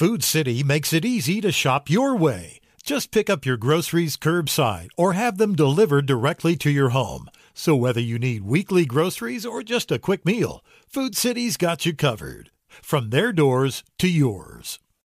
Food City makes it easy to shop your way. Just pick up your groceries curbside or have them delivered directly to your home. So whether you need weekly groceries or just a quick meal, Food City's got you covered. From their doors to yours.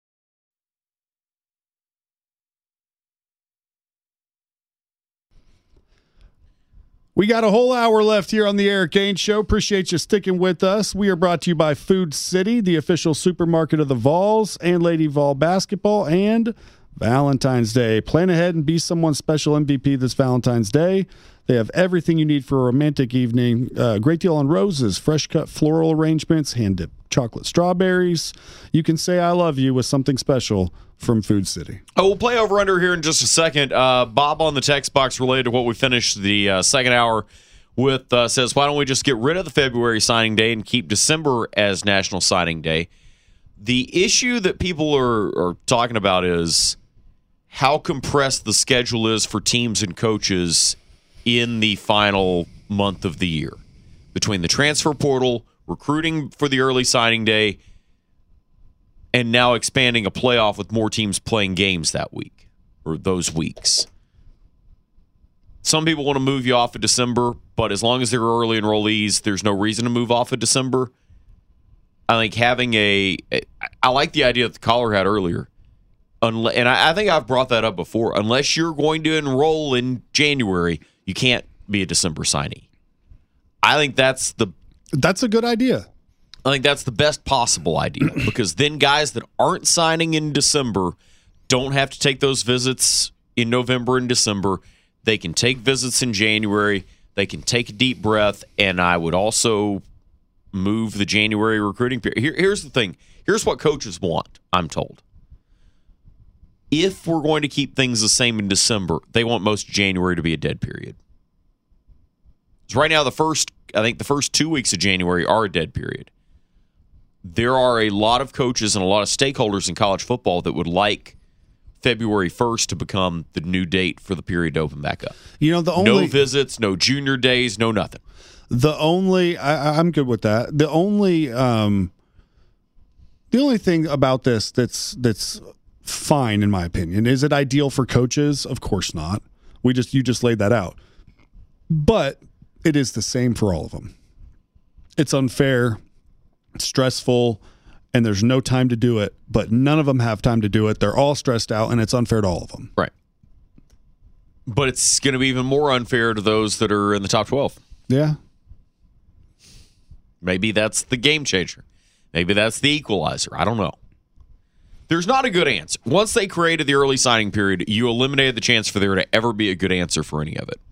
We got a whole hour left here on the Eric Gaines Show. Appreciate you sticking with us. We are brought to you by Food City, the official supermarket of the Vols and Lady Vol basketball, and Valentine's Day. Plan ahead and be someone's special MVP this Valentine's Day. They have everything you need for a romantic evening. Great deal on roses, fresh cut floral arrangements, hand-dipped chocolate strawberries. You can say I love you with something special from Food City. Oh, we'll play over under here in just a second. Bob on the text box related to what we finished the second hour with says, why don't we just get rid of the February signing day and keep December as National Signing Day? The issue that people are talking about is how compressed the schedule is for teams and coaches in the final month of the year. Between the transfer portal, recruiting for the early signing day, and now expanding a playoff with more teams playing games that week or those weeks. Some people want to move you off of December, but as long as they're early enrollees, there's no reason to move off of December. I think having I like the idea that the caller had earlier. And I think I've brought that up before. Unless you're going to enroll in January, you can't be a December signee. I think that's a good idea. I think that's the best possible idea because then guys that aren't signing in December don't have to take those visits in November and December. They can take visits in January. They can take a deep breath, and I would also move the January recruiting period. Here's the thing. Here's what coaches want, I'm told. If we're going to keep things the same in December, they want most of January to be a dead period. So right now, the first 2 weeks of January are a dead period. There are a lot of coaches and a lot of stakeholders in college football that would like February 1st to become the new date for the period to open back up. No visits, no junior days, no nothing. I'm good with that. The only thing about this that's fine in my opinion. Is it ideal for coaches? Of course not. You just laid that out. But it is the same for all of them. It's unfair, it's stressful, and there's no time to do it, but none of them have time to do it. They're all stressed out, and it's unfair to all of them. Right. But it's going to be even more unfair to those that are in the top 12. Yeah. Maybe that's the game changer. Maybe that's the equalizer. I don't know. There's not a good answer. Once they created the early signing period, you eliminated the chance for there to ever be a good answer for any of it.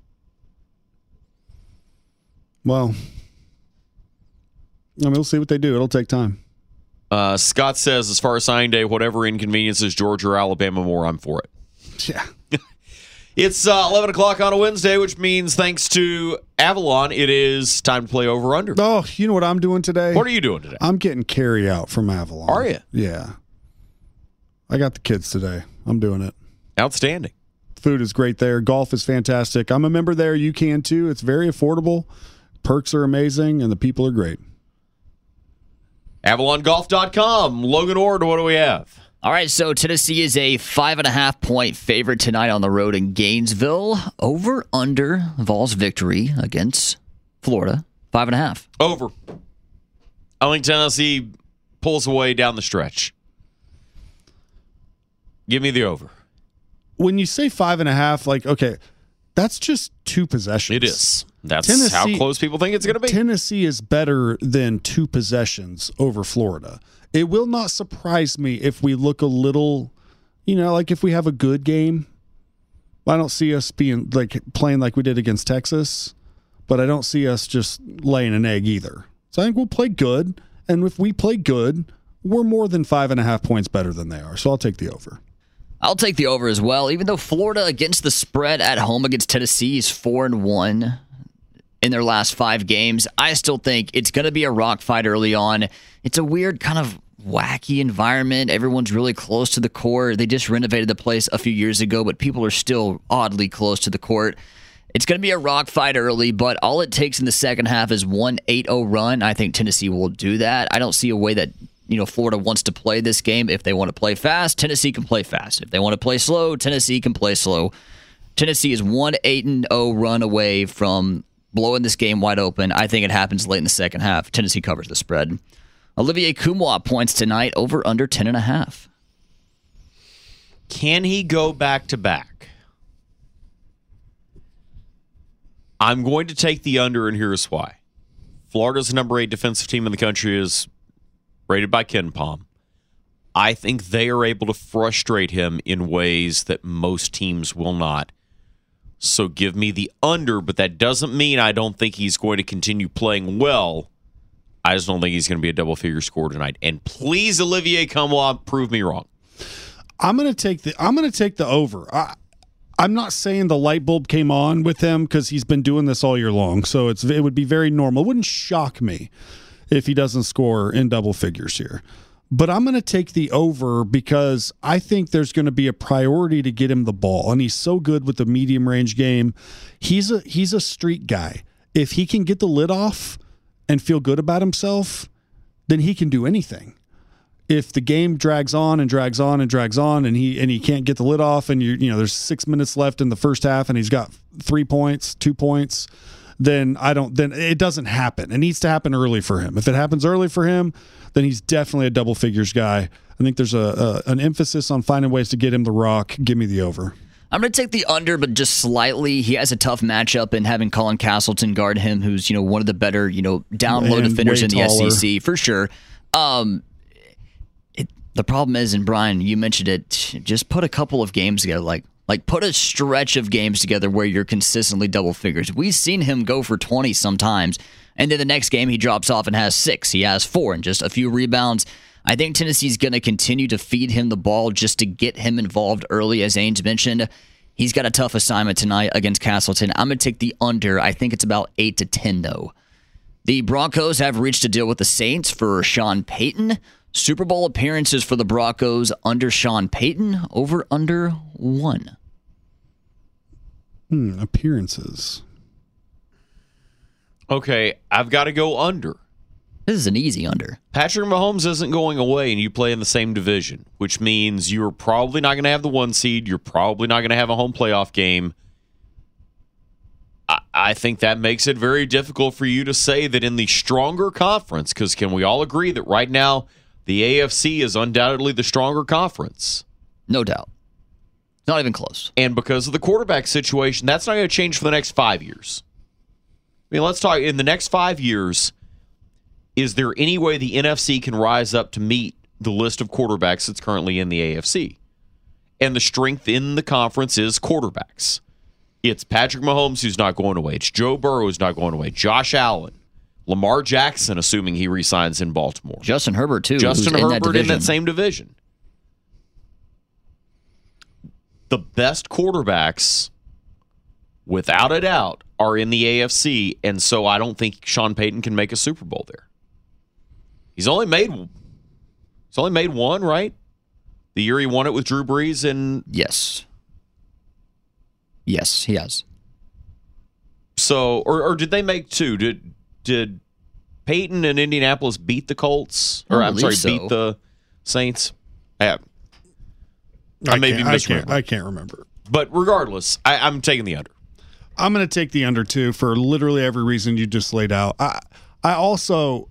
Well, we'll see what they do. It'll take time. Scott says, as far as signing day, whatever inconveniences Georgia or Alabama more, I'm for it. Yeah. It's 11 o'clock on a Wednesday, which means thanks to Avalon, it is time to play over-under. Oh, you know what I'm doing today? What are you doing today? I'm getting carry out from Avalon. Are you? Yeah. I got the kids today. I'm doing it. Outstanding. Food is great there. Golf is fantastic. I'm a member there. You can too. It's very affordable. Perks are amazing, and the people are great. AvalonGolf.com. Logan Ord, what do we have? All right, so Tennessee is a 5.5-point favorite tonight on the road in Gainesville. Over under Vols' victory against Florida. 5.5. Over. I think Tennessee pulls away down the stretch. Give me the over. When you say 5.5, okay, that's just 2 possessions. It is. That's how close people think it's going to be. Tennessee is better than 2 possessions over Florida. It will not surprise me if we look a little, if we have a good game. I don't see us playing like we did against Texas, but I don't see us just laying an egg either. So I think we'll play good, and if we play good, we're more than 5.5 points better than they are. So I'll take the over. I'll take the over as well. Even though Florida against the spread at home against Tennessee is 4-1 in their last 5 games, I still think it's going to be a rock fight early on. It's a weird kind of wacky environment. Everyone's really close to the court. They just renovated the place a few years ago, but people are still oddly close to the court. It's going to be a rock fight early, but all it takes in the second half is one 8-0 run. I think Tennessee will do that. I don't see a way that Florida wants to play this game. If they want to play fast, Tennessee can play fast. If they want to play slow, Tennessee can play slow. Tennessee is 1-8-0 run away from blowing this game wide open. I think it happens late in the second half. Tennessee covers the spread. Olivier Nkamhoua points tonight, over under 10.5. Can he go back-to-back? I'm going to take the under, and here's why. Florida's number 8 defensive team in the country is rated by KenPom. I think they are able to frustrate him in ways that most teams will not. So give me the under, but that doesn't mean I don't think he's going to continue playing well. I just don't think he's going to be a double-figure scorer tonight. And please, Olivier Nkamhoua, prove me wrong. I'm going to take the over. I'm not saying the light bulb came on with him because he's been doing this all year long. So it would be very normal. It wouldn't shock me if he doesn't score in double figures here. But I'm going to take the over because I think there's going to be a priority to get him the ball. And he's so good with the medium range game. He's a street guy. If he can get the lid off and feel good about himself, then he can do anything. If the game drags on and drags on and drags on and he can't get the lid off and there's 6 minutes left in the first half and he's got 3 points, 2 points, then it doesn't happen. It needs to happen early for him. If it happens early for him, then he's definitely a double figures guy. I think there's an emphasis on finding ways to get him the rock. Give me the over. I'm going to take the under, but just slightly. He has a tough matchup in having Colin Castleton guard him, who's one of the better down low defenders in the SEC for sure. The problem is, and Brian, you mentioned it, just put a couple of games together, like put a stretch of games together where you're consistently double figures. We've seen him go for 20 sometimes, and then the next game he drops off and has 6. He has 4 and just a few rebounds. I think Tennessee's going to continue to feed him the ball just to get him involved early, as Ains mentioned. He's got a tough assignment tonight against Castleton. I'm going to take the under. I think it's about 8 to 10, though. The Broncos have reached a deal with the Saints for Sean Payton. Super Bowl appearances for the Broncos under Sean Payton, over under 1. Appearances. Okay, I've got to go under. This is an easy under. Patrick Mahomes isn't going away, and you play in the same division, which means you're probably not going to have the 1 seed. You're probably not going to have a home playoff game. I think that makes it very difficult for you to say that in the stronger conference, because can we all agree that right now the AFC is undoubtedly the stronger conference? No doubt. Not even close. And because of the quarterback situation, that's not going to change for the next 5 years. I mean, let's talk in the next 5 years. Is there any way the NFC can rise up to meet the list of quarterbacks that's currently in the AFC? And the strength in the conference is quarterbacks. It's Patrick Mahomes who's not going away. It's Joe Burrow who's not going away. Josh Allen. Lamar Jackson, assuming he re-signs in Baltimore. Justin Herbert, too. Justin Herbert in that same division. The best quarterbacks, without a doubt, are in the AFC, and so I don't think Sean Payton can make a Super Bowl there. He's only made one, right? The year he won it with Drew Brees and Yes, he has. So, or did they make 2? Did Peyton and Indianapolis beat the Colts? Or beat the Saints? I may be misremembering. I can't remember. But regardless, I'm taking the under. I'm going to take the under too for literally every reason you just laid out. I also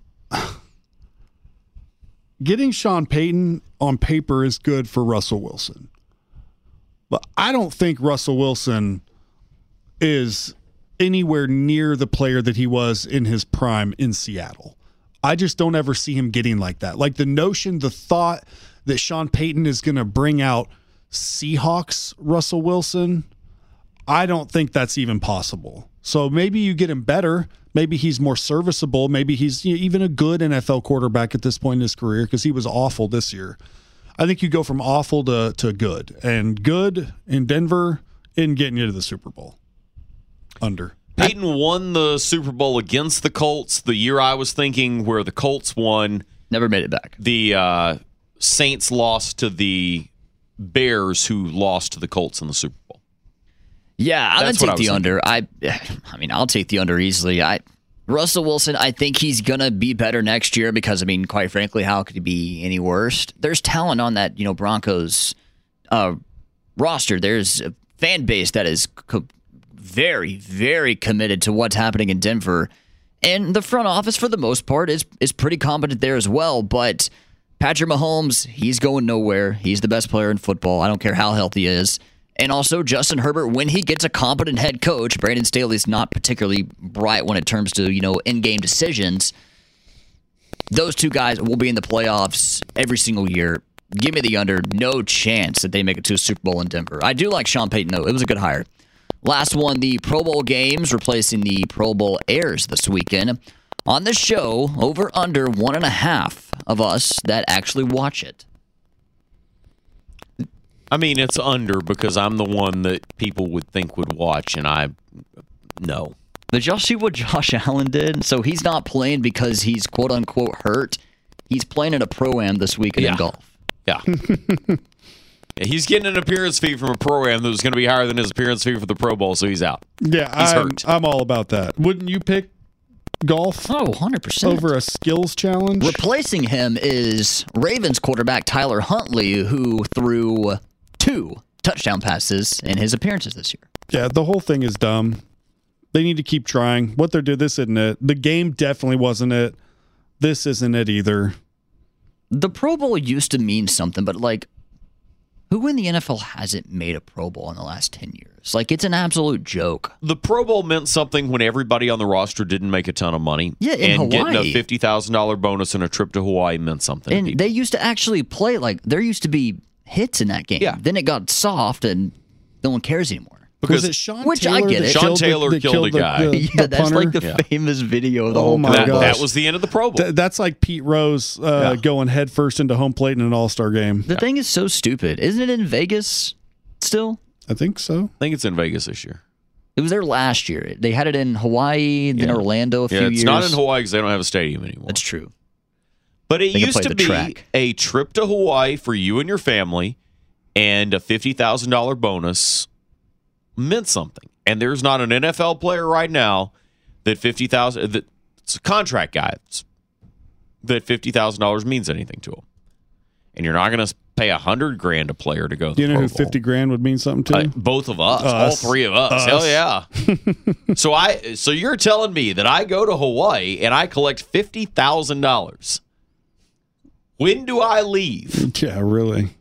getting Sean Payton on paper is good for Russell Wilson. But I don't think Russell Wilson is anywhere near the player that he was in his prime in Seattle. I just don't ever see him getting like that. Like the thought that Sean Payton is going to bring out Seahawks Russell Wilson, I don't think that's even possible. So maybe you get him better. Maybe he's more serviceable. Maybe he's even a good NFL quarterback at this point in his career because he was awful this year. I think you go from awful to good. And good in Denver isn't getting you to the Super Bowl. Under. Peyton won the Super Bowl against the Colts the year I was thinking where the Colts won. Never made it back. The Saints lost to the Bears, who lost to the Colts in the Super Bowl. Yeah, I'm going to take the under. I mean, I'll take the under easily. Russell Wilson, I think he's going to be better next year because, I mean, quite frankly, how could he be any worse? There's talent on that, Broncos roster. There's a fan base that is very, very committed to what's happening in Denver. And the front office, for the most part, is pretty competent there as well. But Patrick Mahomes, he's going nowhere. He's the best player in football. I don't care how healthy he is. And also Justin Herbert, when he gets a competent head coach, Brandon Staley's not particularly bright when it comes to, in-game decisions. Those two guys will be in the playoffs every single year. Give me the under. No chance that they make it to a Super Bowl in Denver. I do like Sean Payton, though. It was a good hire. Last one, the Pro Bowl games replacing the Pro Bowl airs this weekend. On the show, over under 1.5 of us that actually watch it. I mean, it's under because I'm the one that people would think would watch, and no. Did y'all see what Josh Allen did? So he's not playing because he's quote-unquote hurt. He's playing at a Pro-Am this weekend in golf. Yeah. He's getting an appearance fee from a Pro-Am that was going to be higher than his appearance fee for the Pro Bowl, so he's out. Yeah, he's hurt. I'm all about that. Wouldn't you pick golf? Oh, 100%. Over a skills challenge? Replacing him is Ravens quarterback Tyler Huntley, who threw 2 touchdown passes in his appearances this year. Yeah, the whole thing is dumb. They need to keep trying. What they're doing, this isn't it. The game definitely wasn't it. This isn't it either. The Pro Bowl used to mean something, but who in the NFL hasn't made a Pro Bowl in the last 10 years? It's an absolute joke. The Pro Bowl meant something when everybody on the roster didn't make a ton of money. Yeah, in and Hawaii. Getting a $50,000 bonus and a trip to Hawaii meant something. And they used to actually play, there used to be hits in that game. Yeah. Then it got soft and no one cares anymore. Because was it Sean Which Taylor I get it. Sean Taylor killed a guy. That's like the famous video of the whole my gosh. That was the end of the Pro Bowl. That's like Pete Rose going head first into home plate in an all-star game. The thing is so stupid. Isn't it in Vegas still? I think so. I think it's in Vegas this year. It was there last year. They had it in Hawaii, then Orlando a few years. It's not in Hawaii because they don't have a stadium anymore. That's true. But it used to be a trip to Hawaii for you and your family and a $50,000 bonus meant something. And there's not an NFL player right now that $50,000, it's a contract guy, that $50,000 means anything to him. And you're not going to pay $100,000 a player to go to the Pro Bowl. You know who $50,000 would mean something to? Both of us, all three of us. Hell yeah! So you're telling me that I go to Hawaii and I collect $50,000? When do I leave? Yeah, really.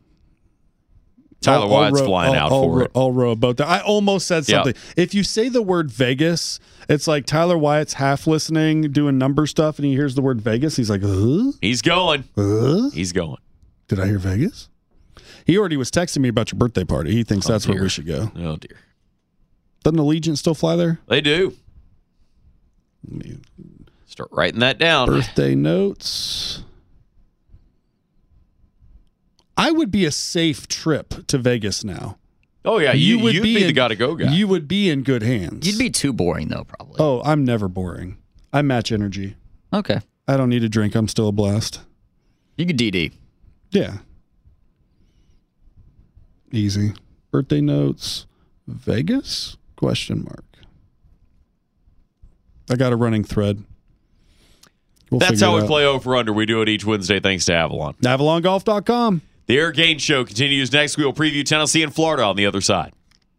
Tyler Wyatt's flying out for it. I'll row a boat there. I almost said something. Yep. If you say the word Vegas, it's like Tyler Wyatt's half listening, doing number stuff, and he hears the word Vegas. He's like, He's going. He's going. Did I hear Vegas? He already was texting me about your birthday party. He thinks that's where we should go. Oh, dear. Doesn't Allegiant still fly there? They do. Start writing that down. Birthday notes. I would be a safe trip to Vegas now. Oh, yeah. You'd be the gotta-go guy. You would be in good hands. You'd be too boring, though, probably. Oh, I'm never boring. I match energy. Okay. I don't need a drink. I'm still a blast. You could DD. Yeah. Easy. Birthday notes. Vegas? Question mark. I got a running thread. That's how we play over under. We do it each Wednesday thanks to Avalon. AvalonGolf.com. The Eric Gaines Show continues next. We will preview Tennessee and Florida on the other side.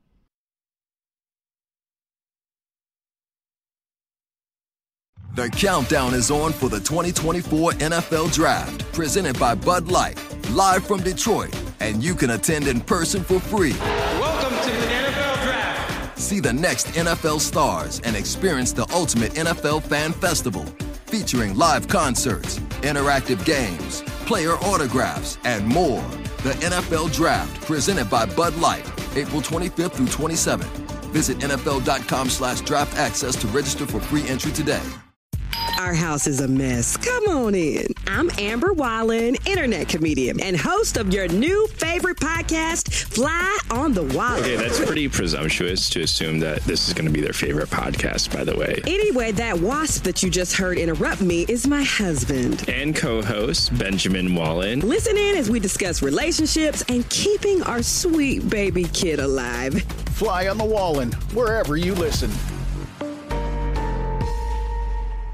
The countdown is on for the 2024 NFL Draft, presented by Bud Light, live from Detroit, and you can attend in person for free. Welcome to the NFL Draft. See the next NFL stars and experience the ultimate NFL fan festival, featuring live concerts, interactive games, player autographs, and more. The NFL Draft, presented by Bud Light, April 25th through 27th. Visit NFL.com/draft access to register for free entry today. Our house is a mess. Come on in. I'm Amber Wallen, internet comedian and host of your new favorite podcast, Fly on the Wall. Okay, that's pretty presumptuous to assume that this is going to be their favorite podcast, by the way. Anyway, that wasp that you just heard interrupt me is my husband. And co-host, Benjamin Wallen. Listen in as we discuss relationships and keeping our sweet baby kid alive. Fly on the Wallen, wherever you listen.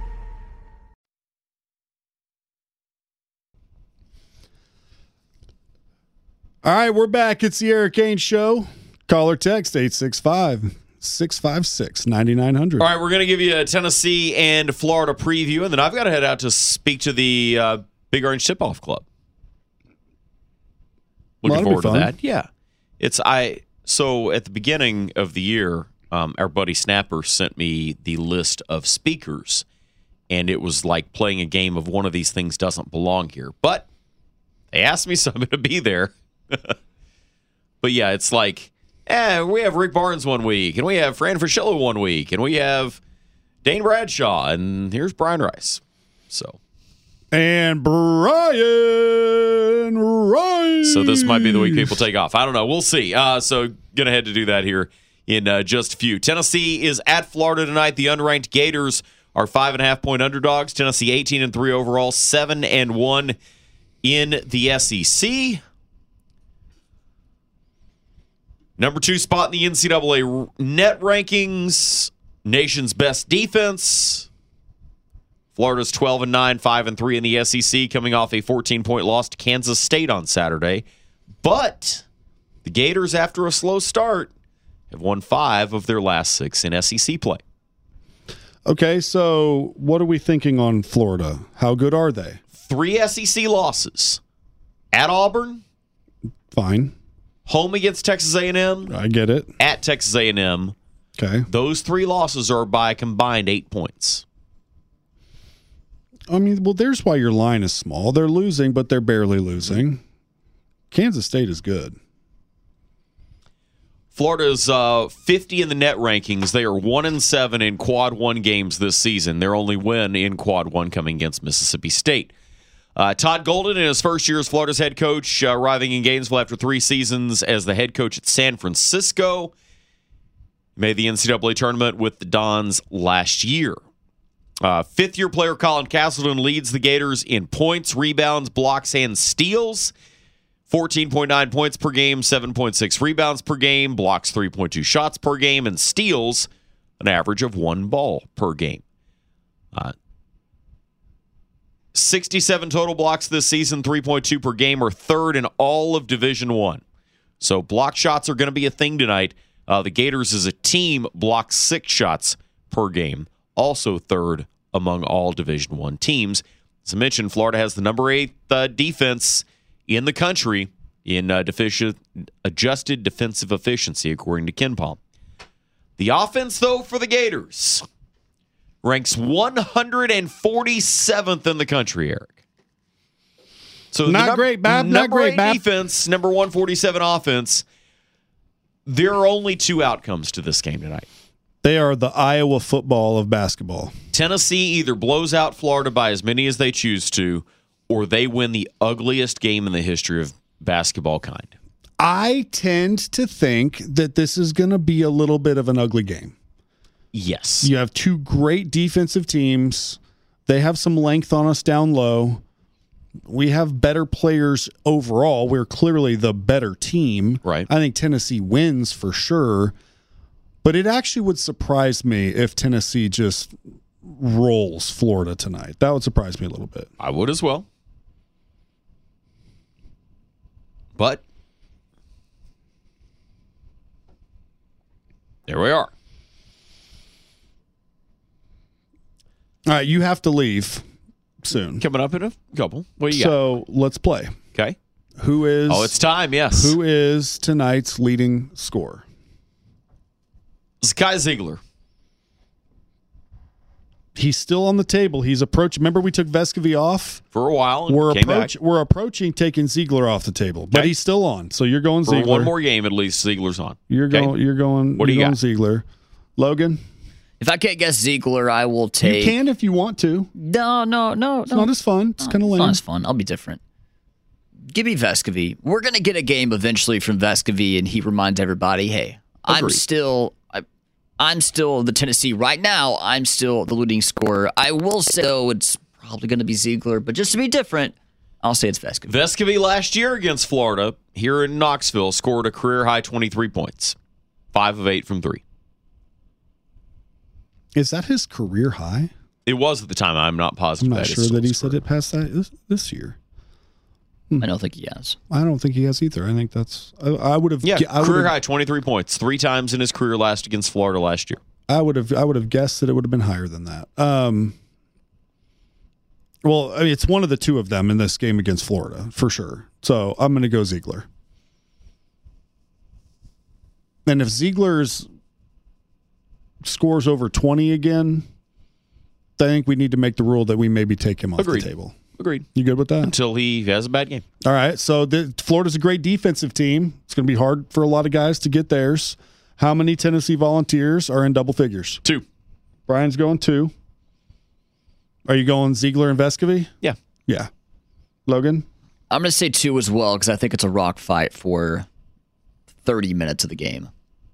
All right, we're back. It's the Eric Ainge Show. Call or text 865-656-9900. All right, we're going to give you a Tennessee and Florida preview, and then I've got to head out to speak to the Big Orange Tip-Off Club. Looking forward to that. Yeah. So at the beginning of the year, our buddy Snapper sent me the list of speakers, and it was like playing a game of one of these things doesn't belong here. But they asked me, so I'm going to be there. But yeah, it's like, we have Rick Barnes one week, and we have Fran Fraschilla one week, and we have Dane Bradshaw, and here's Brian Rice. So. And Brian Rice. So this might be the week people take off. I don't know. We'll see. So going to head to do that here in just a few. Tennessee is at Florida tonight. The unranked Gators are 5.5-point underdogs. Tennessee 18-3 overall, 7-1 in the SEC. Number 2 spot in the NCAA net rankings. Nation's best defense. Florida's 12-9, 5-3 in the SEC, coming off a 14-point loss to Kansas State on Saturday. But the Gators, after a slow start, have won 5 of their last 6 in SEC play. Okay, so what are we thinking on Florida? How good are they? 3 SEC losses. At Auburn. Fine. Home against Texas A&M. I get it. At Texas A&M. Okay. Those 3 losses are by combined 8 points. I mean, well, there's why your line is small. They're losing, but they're barely losing. Kansas State is good. Florida's 50 in the net rankings. They are 1-7 in Quad 1 games this season. Their only win in Quad 1 coming against Mississippi State. Todd Golden, in his first year as Florida's head coach, arriving in Gainesville after 3 seasons as the head coach at San Francisco. Made the NCAA tournament with the Dons last year. Fifth-year player Colin Castleton leads the Gators in points, rebounds, blocks, and steals. 14.9 points per game, 7.6 rebounds per game, blocks 3.2 shots per game, and steals an average of 1 ball per game. 67 total blocks this season, 3.2 per game, are third in all of Division I. So block shots are going to be a thing tonight. The Gators as a team block 6 shots per game. Also third among all Division I teams. As I mentioned, Florida has the number 8 defense in the country in adjusted defensive efficiency, according to KenPom. The offense, though, for the Gators ranks 147th in the country, Eric. So not great, Bab. Not great, Bab. Defense, number 147 offense. There are only 2 outcomes to this game tonight. They are the Iowa football of basketball. Tennessee either blows out Florida by as many as they choose to, or they win the ugliest game in the history of basketball kind. I tend to think that this is going to be a little bit of an ugly game. Yes. You have 2 great defensive teams. They have some length on us down low. We have better players overall. We're clearly the better team. Right. I think Tennessee wins for sure. But it actually would surprise me if Tennessee just rolls Florida tonight. That would surprise me a little bit. I would as well. But there we are. All right, you have to leave soon. Coming up in a couple. What do you got? So let's play. Okay. Who is? Oh, it's time, yes. Who is tonight's leading scorer? Zakai Ziegler. He's still on the table. He's approaching. Remember, we took Vescovy off For a while. And We're approaching taking Ziegler off the table, but he's still on. So you're going For Ziegler. one more game, at least, Ziegler's on. You're going. What do you got? Ziegler. Logan. If I can't guess Ziegler, I will take. You can if you want to. No. It's not as fun. It's kind of lame. Not as fun. I'll be different. Give me Vescovy. We're going to get a game eventually from Vescovy, and he reminds everybody, hey, I'm still the Tennessee right now. I'm still the leading scorer. I will say, though, it's probably going to be Ziegler, but just to be different, I'll say it's Vescovy. Vescovy last year against Florida here in Knoxville scored a career-high 23 points. 5 of 8 from 3. Is that his career high? It was at the time. I'm not positive. I'm not sure that he said it past that this year. I don't think he has. I don't think he has either. I think that's. I would have. Yeah, career high 23 points, 3 times in his career last against Florida last year. I would have guessed that it would have been higher than that. Well, I mean, it's one of the two of them in this game against Florida for sure. So I'm going to go Ziegler. And if Ziegler's scores over 20 again, I think we need to make the rule that we maybe take him off the table. Agreed. You good with that? Until he has a bad game. All right. So Florida's a great defensive team. It's going to be hard for a lot of guys to get theirs. How many Tennessee Volunteers are in double figures? 2. Brian's going 2. Are you going Ziegler and Vescovy? Yeah. Yeah. Logan? I'm going to say 2 as well because I think it's a rock fight for 30 minutes of the game.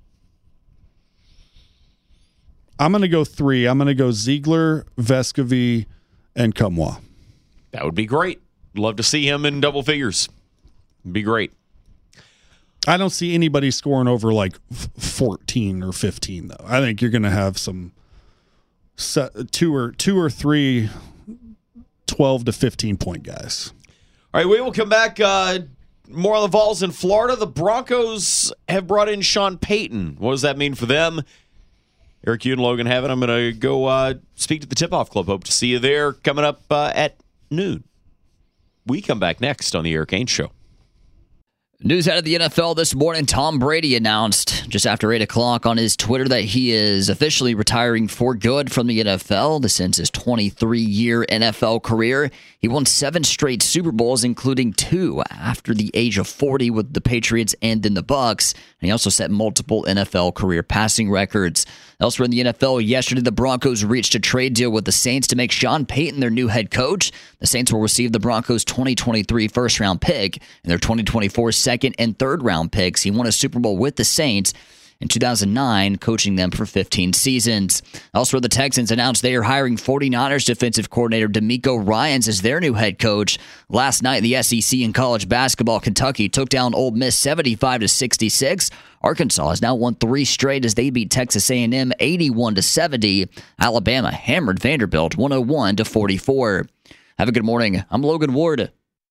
I'm going to go 3. I'm going to go Ziegler, Vescovy, and Kumwa. That would be great. Love to see him in double figures. It'd be great. I don't see anybody scoring over like 14 or 15, though. I think you're going to have some 2 or 3 12 to 15 point guys. All right, we will come back. More on the Vols in Florida. The Broncos have brought in Sean Payton. What does that mean for them? Eric, you and Logan have it. I'm going to go speak to the Tip-Off Club. Hope to see you there coming up at noon. We come back next on the Eric Ainge Show. News out of the NFL this morning. Tom Brady announced just after 8 o'clock on his Twitter that he is officially retiring for good from the NFL. This ends his 23-year NFL career. He won 7 straight Super Bowls, including 2 after the age of 40 with the Patriots and then the Bucs. And he also set multiple NFL career passing records. Elsewhere in the NFL, yesterday the Broncos reached a trade deal with the Saints to make Sean Payton their new head coach. The Saints will receive the Broncos' 2023 first-round pick and their 2024 second and third-round picks. He won a Super Bowl with the Saints in 2009, coaching them for 15 seasons. Elsewhere, the Texans announced they are hiring 49ers defensive coordinator DeMeco Ryans as their new head coach. Last night, the SEC in college basketball, Kentucky took down Ole Miss 75-66. Arkansas has now won 3 straight as they beat Texas A&M 81-70. Alabama hammered Vanderbilt 101-44. Have a good morning. I'm Logan Ward.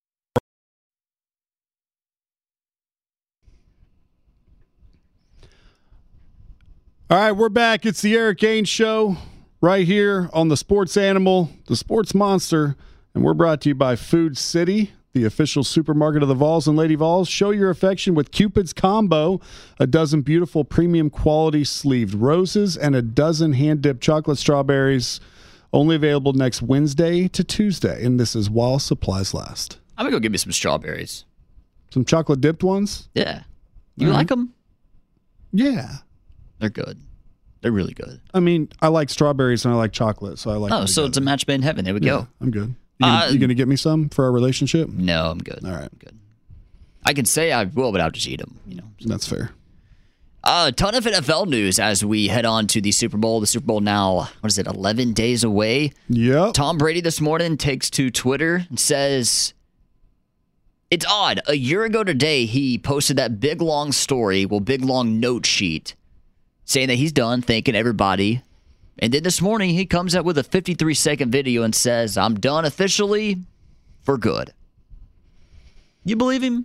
All right, we're back. It's the Eric Ainge Show right here on the Sports Animal, the Sports Monster, and we're brought to you by Food City, the official supermarket of the Vols and Lady Vols. Show your affection with Cupid's Combo, a dozen beautiful premium quality sleeved roses and a dozen hand-dipped chocolate strawberries, only available next Wednesday to Tuesday, and this is while supplies last. I'm going to go get me some strawberries. Some chocolate-dipped ones? Yeah. You like them? Yeah. They're good. They're really good. I mean, I like strawberries and I like chocolate, so I like. Oh, so it's a match made in heaven. There we go. I'm good. You gonna get me some for our relationship? No, I'm good. All right, I'm good. I can say I will, but I'll just eat them. That's fair. A ton of NFL news as we head on to the Super Bowl. The Super Bowl now, 11 days away? Yep. Tom Brady this morning takes to Twitter and says, it's odd. A year ago today, he posted that big long story, big long note sheet, saying that he's done, thanking everybody. And then this morning, he comes out with a 53-second video and says, I'm done officially for good. You believe him?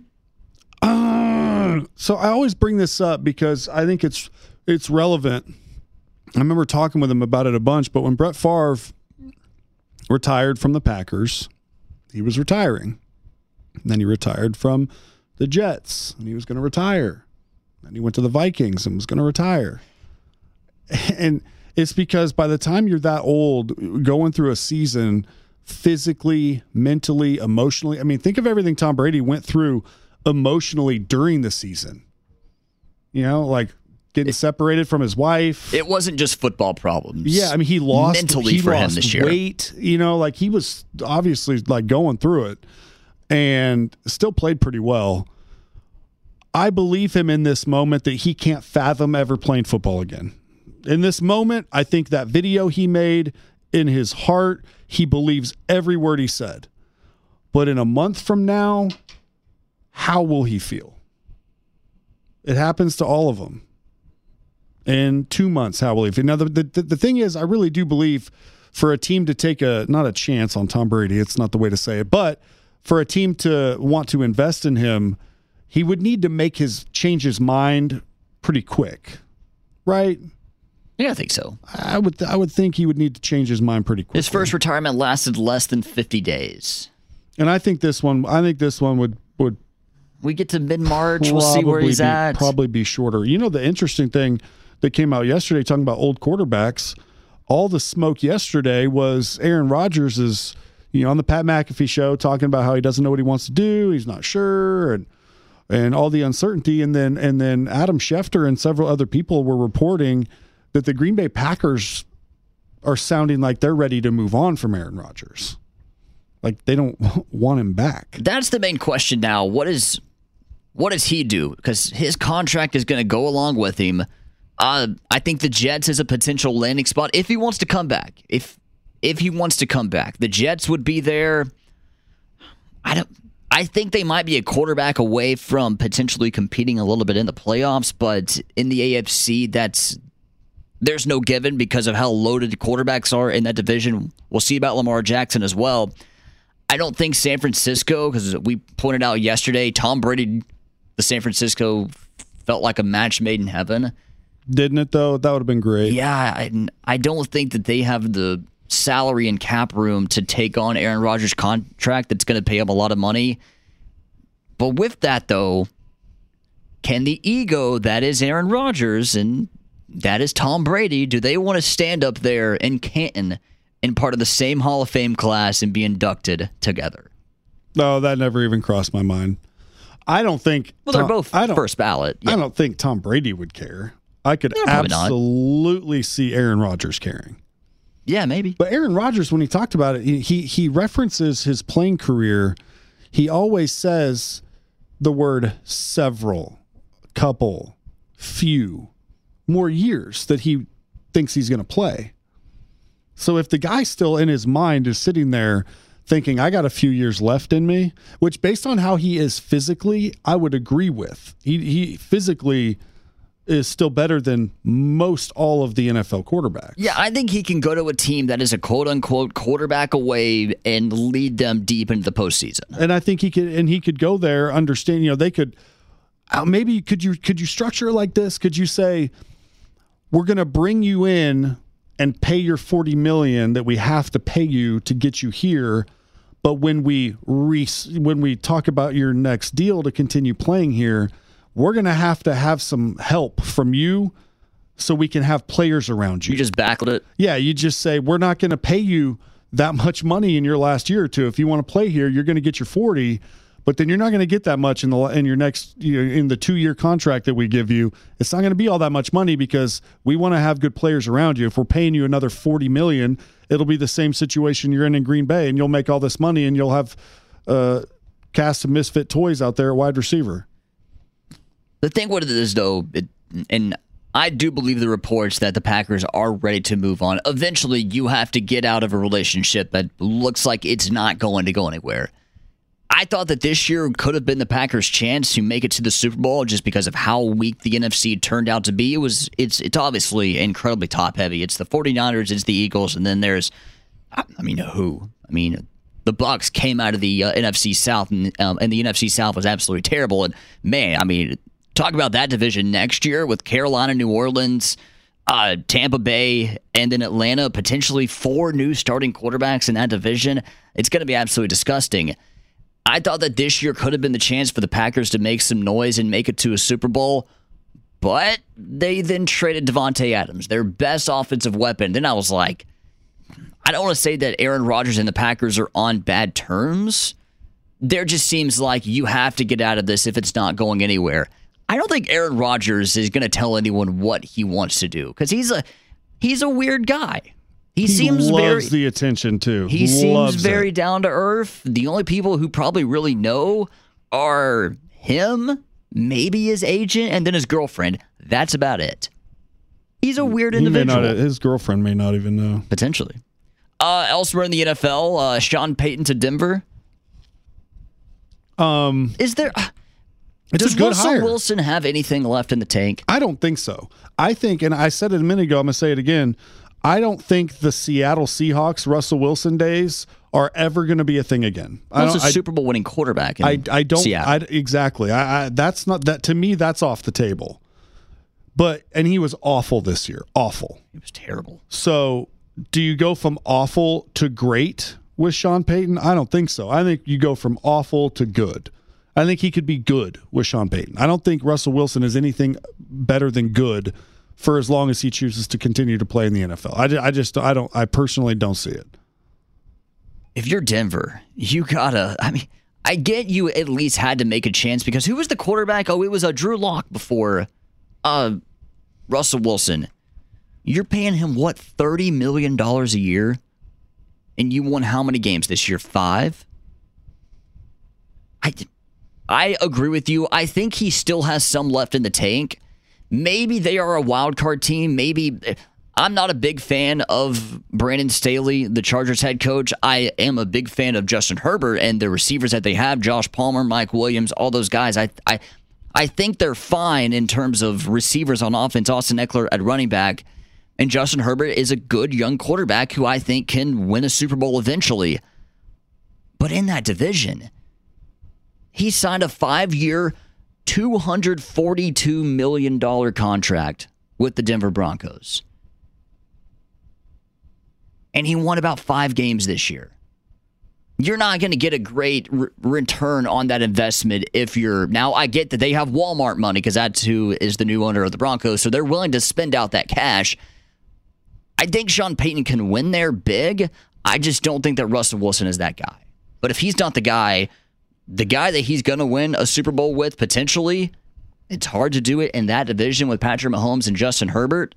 So I always bring this up because I think it's relevant. I remember talking with him about it a bunch, but when Brett Favre retired from the Packers, he was retiring. And then he retired from the Jets, and he was going to retire. And he went to the Vikings and was going to retire. And it's because by the time you're that old, going through a season physically, mentally, emotionally, I mean, think of everything Tom Brady went through emotionally during the season. Like getting separated from his wife. It wasn't just football problems. Yeah, I mean, he lost mentally for him this year. Weight, like he was obviously like going through it and still played pretty well. I believe him in this moment that he can't fathom ever playing football again. In this moment, I think that video he made, in his heart, he believes every word he said. But in a month from now, how will he feel? It happens to all of them. In 2 months, how will he feel? Now, the thing is, I really do believe for a team to take not a chance on Tom Brady, it's not the way to say it, but for a team to want to invest in him, he would need to change his mind pretty quick, right? Yeah, I think so. I would think he would need to change his mind pretty quickly. His first retirement lasted less than 50 days. And I think this one would we get to mid-March, we'll see where he's at. Probably be shorter. You know, the interesting thing that came out yesterday talking about old quarterbacks, all the smoke yesterday was Aaron Rodgers is, on the Pat McAfee show talking about how he doesn't know what he wants to do, he's not sure, and all the uncertainty. And then Adam Schefter and several other people were reporting that the Green Bay Packers are sounding like they're ready to move on from Aaron Rodgers. Like they don't want him back. That's the main question now. What does he do? Because his contract is going to go along with him. I think the Jets is a potential landing spot if he wants to come back. If he wants to come back, the Jets would be there. I think they might be a quarterback away from potentially competing a little bit in the playoffs, but in the AFC, there's no given because of how loaded quarterbacks are in that division. We'll see about Lamar Jackson as well. I don't think San Francisco, because we pointed out yesterday, Tom Brady, the San Francisco felt like a match made in heaven. Didn't it, though? That would have been great. Yeah, I don't think that they have the salary and cap room to take on Aaron Rodgers' contract that's going to pay him a lot of money. But with that, though, can the ego that is Aaron Rodgers and that is Tom Brady, do they want to stand up there in Canton and part of the same Hall of Fame class and be inducted together? No, that never even crossed my mind. I don't think... Well, they're both first ballot. Yeah. I don't think Tom Brady would care. I could absolutely see Aaron Rodgers caring. Yeah, maybe. But Aaron Rodgers, when he talked about it, he references his playing career. He always says the word several, couple, few, more years that he thinks he's going to play. So if the guy still in his mind is sitting there thinking, I got a few years left in me, which based on how he is physically, I would agree with. He physically is still better than most all of the NFL quarterbacks. Yeah, I think he can go to a team that is a quote-unquote quarterback away and lead them deep into the postseason. And I think he could go there, understand, they could maybe could you structure it like this? Could you say, we're going to bring you in and pay your $40 million that we have to pay you to get you here, but when we talk about your next deal to continue playing here, we're going to have some help from you so we can have players around you. You just backlit it? Yeah, you just say, we're not going to pay you that much money in your last year or two. If you want to play here, you're going to get your 40, but then you're not going to get that much in your next in the 2-year contract that we give you. It's not going to be all that much money because we want to have good players around you. If we're paying you another $40 million, it'll be the same situation you're in Green Bay, and you'll make all this money, and you'll have cast of misfit toys out there at wide receiver. The thing with it is, though, and I do believe the reports that the Packers are ready to move on. Eventually, you have to get out of a relationship that looks like it's not going to go anywhere. I thought that this year could have been the Packers' chance to make it to the Super Bowl just because of how weak the NFC turned out to be. It's obviously incredibly top-heavy. It's the 49ers, it's the Eagles, and then there's, who? The Bucs came out of the NFC South, and the NFC South was absolutely terrible. And, man, talk about that division next year with Carolina, New Orleans, Tampa Bay, and then Atlanta, potentially 4 new starting quarterbacks in that division. It's going to be absolutely disgusting. I thought that this year could have been the chance for the Packers to make some noise and make it to a Super Bowl, but they then traded Devontae Adams, their best offensive weapon. Then I was like, I don't want to say that Aaron Rodgers and the Packers are on bad terms. There just seems like you have to get out of this if it's not going anywhere. I don't think Aaron Rodgers is going to tell anyone what he wants to do because he's a weird guy. He seems loves the attention too. He seems very down to earth. The only people who probably really know are him, maybe his agent, and then his girlfriend. That's about it. He's a weird individual. His girlfriend may not even know. Potentially. Elsewhere in the NFL, Sean Payton to Denver. Is there? Does Russell Wilson have anything left in the tank? I don't think so. I think, and I said it a minute ago, I'm going to say it again, I don't think the Seattle Seahawks Russell Wilson days are ever going to be a thing again. He's a Super Bowl winning quarterback. I don't Seattle. Exactly. That's not that to me. That's off the table. And he was awful this year. Awful. He was terrible. So, do you go from awful to great with Sean Payton? I don't think so. I think you go from awful to good. I think he could be good with Sean Payton. I don't think Russell Wilson is anything better than good for as long as he chooses to continue to play in the NFL. I personally don't see it. If you're Denver, you gotta. I mean, I get you at least had to make a chance because who was the quarterback? Oh, it was Drew Lock before Russell Wilson. You're paying him, what, $30 million a year? And you won how many games this year? 5? I agree with you. I think he still has some left in the tank. Maybe they are a wild card team. Maybe. I'm not a big fan of Brandon Staley, the Chargers head coach. I am a big fan of Justin Herbert and the receivers that they have, Josh Palmer, Mike Williams, all those guys. I think they're fine in terms of receivers on offense. Austin Eckler at running back. And Justin Herbert is a good young quarterback who I think can win a Super Bowl eventually. But in that division, he signed a 5-year, $242 million contract with the Denver Broncos. And he won about 5 games this year. You're not going to get a great return on that investment if you're... Now, I get that they have Walmart money because that's who is the new owner of the Broncos, so they're willing to spend out that cash. I think Sean Payton can win there big. I just don't think that Russell Wilson is that guy. But if he's not the guy that he's going to win a Super Bowl with potentially, it's hard to do it in that division with Patrick Mahomes and Justin Herbert.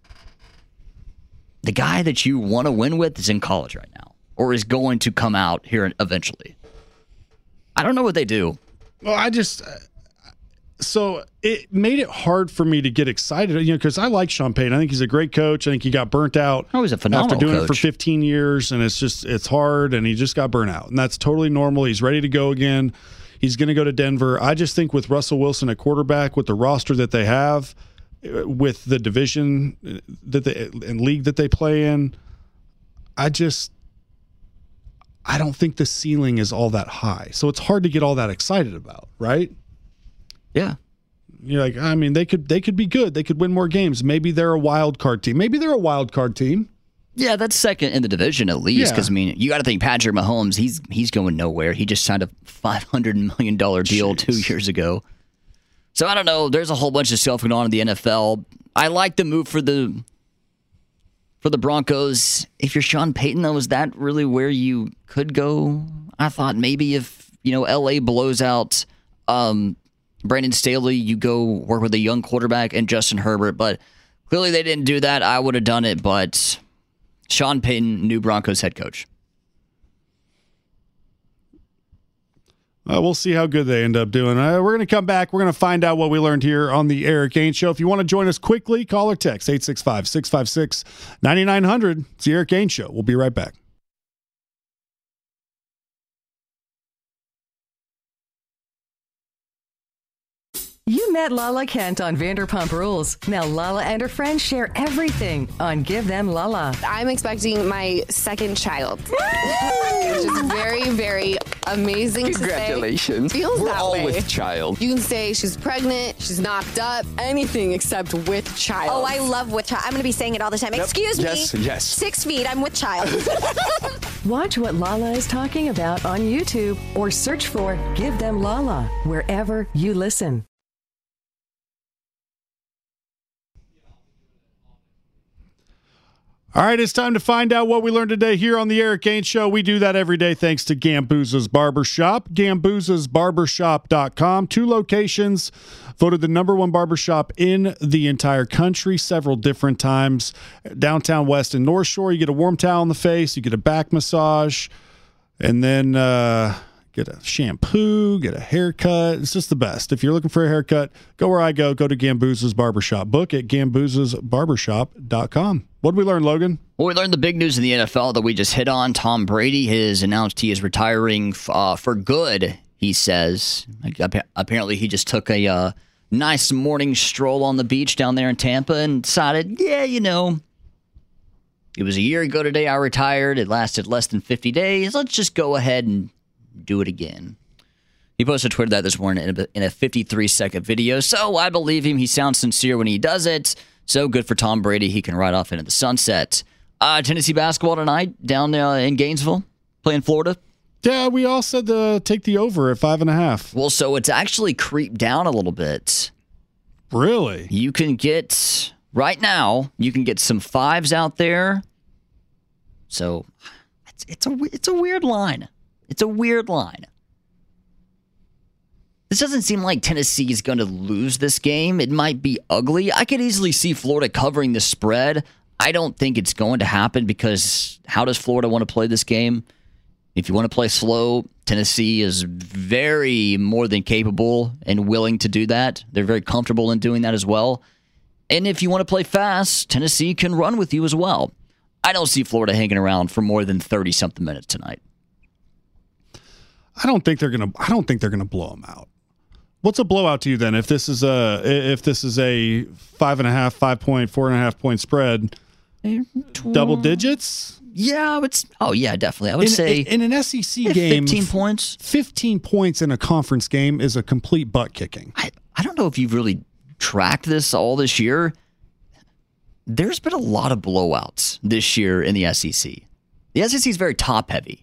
The guy that you want to win with is in college right now or is going to come out here eventually. I don't know what they do. Well, so it made it hard for me to get excited, because I like Sean Payton. I think he's a great coach. I think he got burnt out. He's a phenomenal after doing coach. it for 15 years, and it's hard, and he just got burnt out. And that's totally normal. He's ready to go again. He's going to go to Denver. I just think with Russell Wilson at quarterback, with the roster that they have, with the division and league that they play in, I don't think the ceiling is all that high. So it's hard to get all that excited about, right? Yeah. You're like, I mean, they could be good. They could win more games. Maybe they're a wild card team. Yeah, that's second in the division at least. Because, I mean, you got to think Patrick Mahomes, he's going nowhere. He just signed a $500 million deal 2 years ago. So I don't know. There's a whole bunch of stuff going on in the NFL. I like the move for the Broncos. If you're Sean Payton, though, is that really where you could go? I thought maybe if, LA blows out Brandon Staley, you go work with a young quarterback and Justin Herbert. But clearly they didn't do that. I would have done it, but Sean Payton, new Broncos head coach. We'll see how good they end up doing. We're going to come back. We're going to find out what we learned here on the Eric Gaines Show. If you want to join us quickly, call or text 865-656-9900. It's the Eric Gaines Show. We'll be right back. You met Lala Kent on Vanderpump Rules. Now Lala and her friends share everything on Give Them Lala. I'm expecting my second child, which is very, very amazing. Congratulations. To say. Feels We're that all way. with child. You can say she's pregnant, she's knocked up, anything except with child. Oh, I love with child. I'm going to be saying it all the time. Yep. Excuse me. Yes. 6 feet. I'm with child. Watch what Lala is talking about on YouTube or search for Give Them Lala wherever you listen. All right, it's time to find out what we learned today here on the Eric Gaines Show. We do that every day thanks to Gambuza's Barbershop, GambuzasBarbershop.com. 2 locations, voted the #1 barbershop in the entire country several different times. Downtown West and North Shore, you get a warm towel on the face, you get a back massage, and then get a shampoo, get a haircut. It's just the best. If you're looking for a haircut, go where I go. Go to Gambuza's Barbershop. Book at GambuzasBarbershop.com. What did we learn, Logan? Well, we learned the big news in the NFL that we just hit on. Tom Brady has announced he is retiring for good, he says. Apparently, he just took a nice morning stroll on the beach down there in Tampa and decided, It was a year ago today I retired. It lasted less than 50 days. Let's just go ahead and do it again. He posted to Twitter that this morning in a 53-second video. So I believe him. He sounds sincere when he does it. So good for Tom Brady. He can ride off into the sunset. Tennessee basketball tonight down in Gainesville, playing Florida. Yeah, we all said to take the over at 5.5. Well, so it's actually creeped down a little bit. Really? You can get, right now, you can get some 5s out there. So it's a weird line. It's a weird line. This doesn't seem like Tennessee is going to lose this game. It might be ugly. I could easily see Florida covering the spread. I don't think it's going to happen because how does Florida want to play this game? If you want to play slow, Tennessee is very more than capable and willing to do that. They're very comfortable in doing that as well. And if you want to play fast, Tennessee can run with you as well. I don't see Florida hanging around for more than 30-something minutes tonight. I don't think they're gonna blow them out. What's a blowout to you then? If this is a 5.5, 4.5 point spread, double digits? Yeah, definitely. I would say in an SEC game, 15 points. 15 points in a conference game is a complete butt kicking. I don't know if you've really tracked this all this year. There's been a lot of blowouts this year in the SEC. The SEC is very top heavy.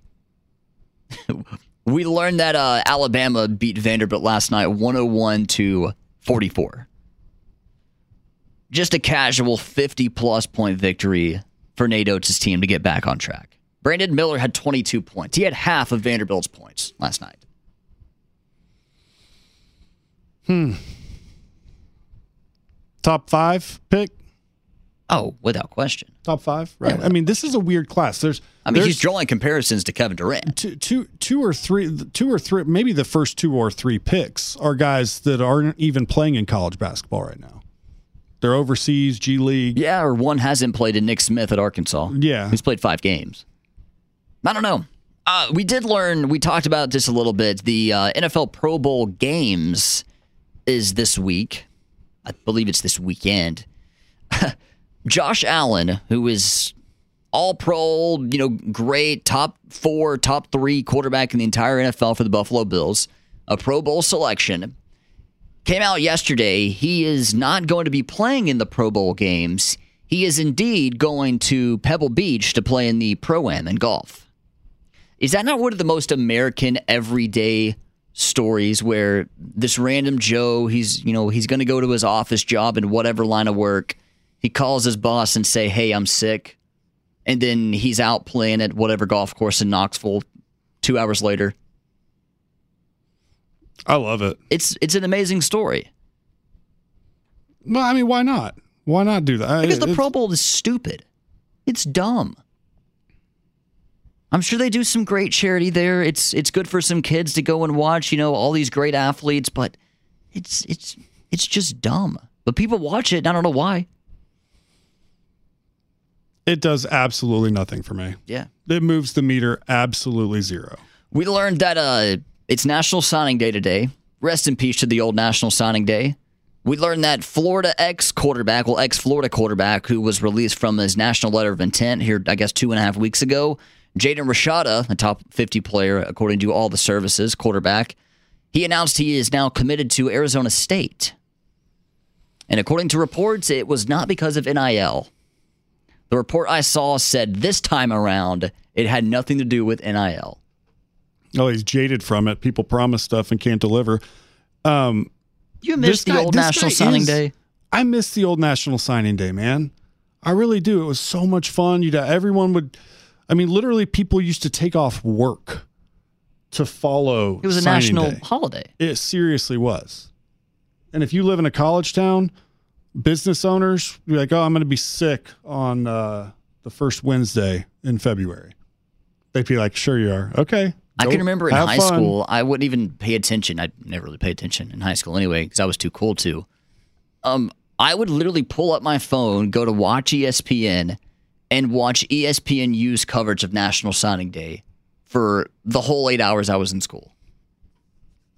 We learned that Alabama beat Vanderbilt last night 101-44. Just a casual 50-plus point victory for Nate Oates' team to get back on track. Brandon Miller had 22 points. He had half of Vanderbilt's points last night. Top 5 pick? Oh, without question. Top 5, right? Yeah, I mean, this is a weird class. There's he's drawing comparisons to Kevin Durant. Two or three, maybe the first 2 or 3 picks are guys that aren't even playing in college basketball right now. They're overseas, G League. Yeah, or one hasn't played in Nick Smith at Arkansas. Yeah. He's played 5 games. I don't know. We did learn, we talked about this a little bit. The NFL Pro Bowl games is this week. I believe it's this weekend. Josh Allen, who is all-pro, great, top 4, top 3 quarterback in the entire NFL for the Buffalo Bills, a Pro Bowl selection, came out yesterday. He is not going to be playing in the Pro Bowl games. He is indeed going to Pebble Beach to play in the Pro-Am in golf. Is that not one of the most American everyday stories where this random Joe, he's going to go to his office job in whatever line of work. He calls his boss and say, "Hey, I'm sick." And then he's out playing at whatever golf course in Knoxville 2 hours later. I love it. It's an amazing story. Well, I mean, why not? Why not do that? Because the Pro Bowl is stupid. It's dumb. I'm sure they do some great charity there. It's good for some kids to go and watch, all these great athletes, but it's just dumb. But people watch it, and I don't know why. It does absolutely nothing for me. Yeah. It moves the meter absolutely zero. We learned that it's National Signing Day today. Rest in peace to the old National Signing Day. We learned that Florida ex-Florida quarterback who was released from his national letter of intent here, I guess, 2.5 weeks ago, Jaden Rashada, a top 50 player, according to all the services, quarterback, he announced he is now committed to Arizona State. And according to reports, it was not because of NIL. The report I saw said this time around, it had nothing to do with NIL. Oh, he's jaded from it. People promise stuff and can't deliver. You missed the old National Signing Day? I miss the old National Signing Day, man. I really do. It was so much fun. Literally people used to take off work to follow. It was a national holiday. It seriously was. And if you live in a college town, business owners, you're like, I'm going to be sick on the first Wednesday in February. They'd be like, sure you are. Okay. I can remember in high school, I wouldn't even pay attention. I never really paid attention in high school anyway because I was too cool to. I would literally pull up my phone, go to watch ESPN, and watch ESPNU's coverage of National Signing Day for the whole 8 hours I was in school.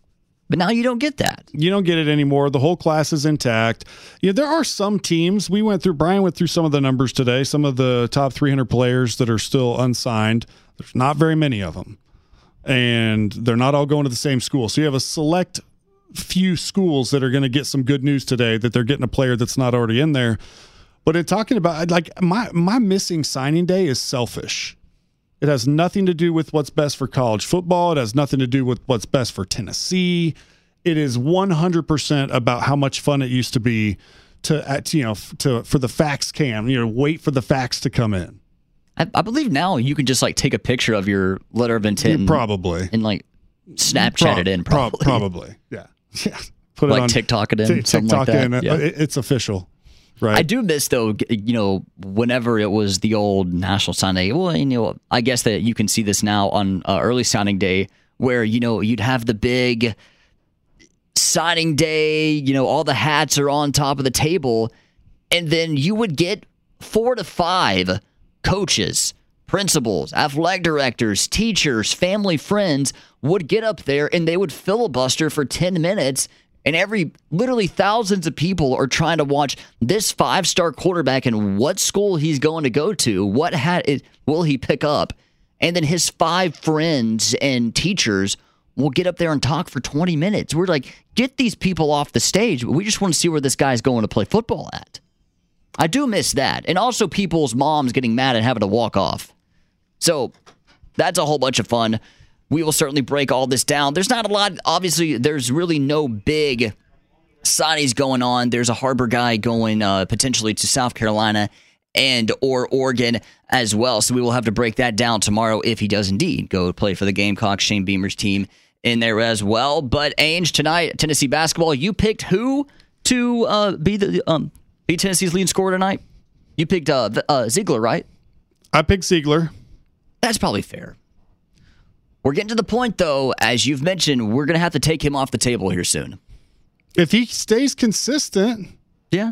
But now you don't get that. You don't get it anymore. The whole class is intact. There are some teams. Brian went through some of the numbers today, some of the top 300 players that are still unsigned. There's not very many of them. And they're not all going to the same school. So you have a select few schools that are going to get some good news today that they're getting a player that's not already in there. But in talking about, like, my missing signing day is selfish. It has nothing to do with what's best for college football. It has nothing to do with what's best for Tennessee. It is 100% about how much fun it used to be for the fax cam, wait for the fax to come in. I believe now you can just like take a picture of your letter of intent. Probably. And like Snapchat it in. Probably. Yeah. Put like it on TikTok it in. TikTok like in. Yeah. It's official. Right. I do miss, though, whenever it was the old National Signing Day. Well, I guess that you can see this now on early signing day where, you'd have the big signing day, all the hats are on top of the table, and then you would get 4 to 5 coaches, principals, athletic directors, teachers, family, friends would get up there and they would filibuster for 10 minutes. And literally thousands of people are trying to watch this 5-star quarterback and what school he's going to go to, what hat will he pick up. And then his 5 friends and teachers will get up there and talk for 20 minutes. We're like, get these people off the stage. We just want to see where this guy's going to play football at. I do miss that. And also people's moms getting mad and having to walk off. So that's a whole bunch of fun. We will certainly break all this down. There's not a lot. Obviously, there's really no big signings going on. There's a Harbor guy going potentially to South Carolina or Oregon as well. So we will have to break that down tomorrow if he does indeed go play for the Gamecocks. Shane Beamer's team in there as well. But Ainge, tonight, Tennessee basketball, you picked who to be Tennessee's leading scorer tonight? You picked Ziegler, right? I picked Ziegler. That's probably fair. We're getting to the point, though, as you've mentioned, we're going to have to take him off the table here soon. If he stays consistent. Yeah.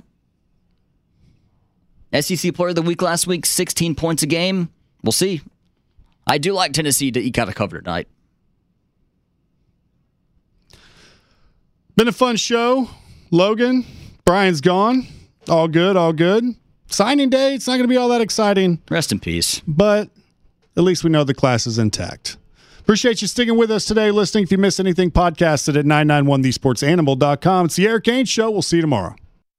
SEC Player of the Week last week, 16 points a game. We'll see. I do like Tennessee to eke out a cover tonight. Been a fun show. Logan, Brian's gone. All good, all good. Signing day, it's not going to be all that exciting. Rest in peace. But at least we know the class is intact. Appreciate you sticking with us today, listening. If you missed anything, podcasted at 991thesportsanimal.com. It's the Eric Ainge Show. We'll see you tomorrow.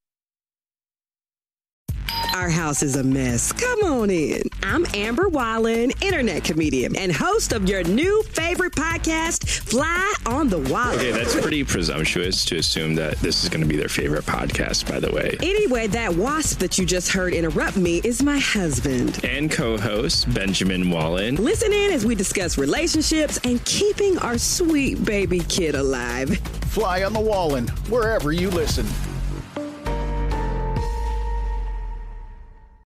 Our house is a mess. Come on in. I'm Amber Wallen, internet comedian and host of your new favorite podcast, Fly on the Wallen. Okay, that's pretty presumptuous to assume that this is going to be their favorite podcast, by the way. Anyway, that wasp that you just heard interrupt me is my husband. And co-host, Benjamin Wallen. Listen in as we discuss relationships and keeping our sweet baby kid alive. Fly on the Wallen, wherever you listen.